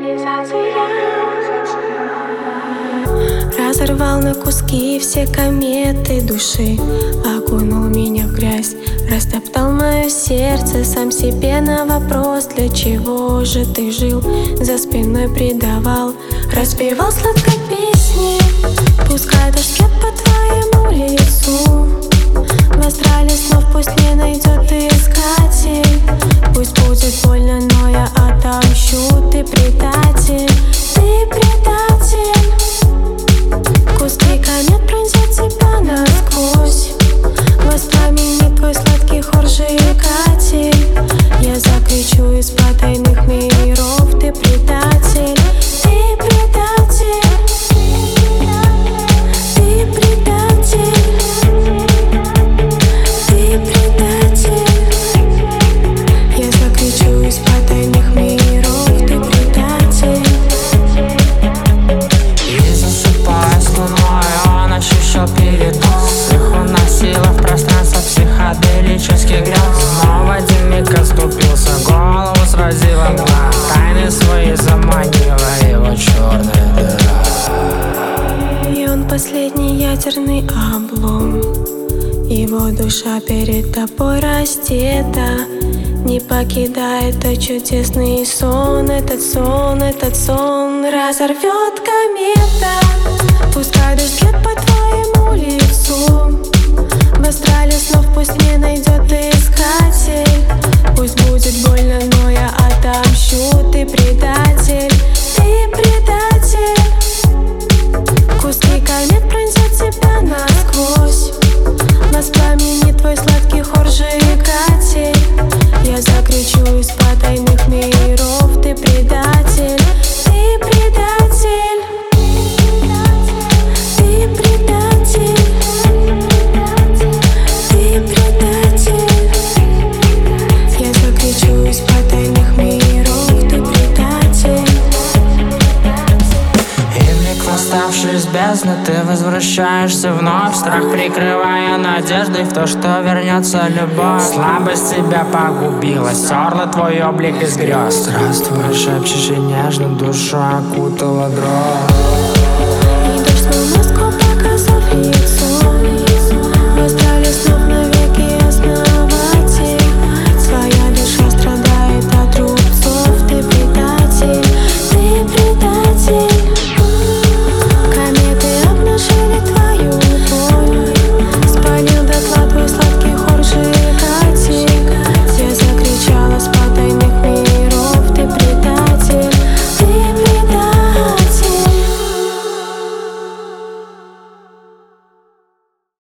Разорвал на куски все кометы души, окунул меня в грязь, растоптал мое сердце. Сам себе на вопрос, для чего же ты жил, за спиной предавал, распевал сладко песни. Пускай дождь льет по твоему лицу, в астрале снов пусть не найдет искатель. Пусть будет больно, но я отомщу. Ты предатель, ты предатель. Куски комет пронзят тебя насквозь, воспламенит твой сладкий хор жигатель. Я закричу из потайных миров: ты предатель, ты предатель, ты предатель, ты предатель. Я закричу из потайных миров: ты предатель. И засыпая с луной, он ощущал передоз. Их уносило в пространство психоделических грез. Но Вадим миг отступился, голову сразила мгла. Тайны свои заманила его черная дыра. И он последний ядерный облом, его душа перед тобой раздета. Не покидает этот чудесный сон, этот сон, этот сон разорвет комета. Пускай дождь льет по твоему лицу, в астрале снов пусть не найдет искатель. Пусть будет больно, но я отомщу. Ты предатель, ты предатель. Куски комет пронзят тебя насквозь, воспламенит твой сладкий хор жигатель. Я закричу из потайных миров: ты предатель, ты предатель, ты предатель, ты предатель. Я закричу из потайных миров: ты предатель. И вмиг восставший из бездны, ты возвращаешься вновь, страх прикрывая надеждой в то, что вернется любовь. Слабость тебя погубила, стерла твой облик из грез. Здравствуй, шепчешь и нежно, душу окутала дрожь.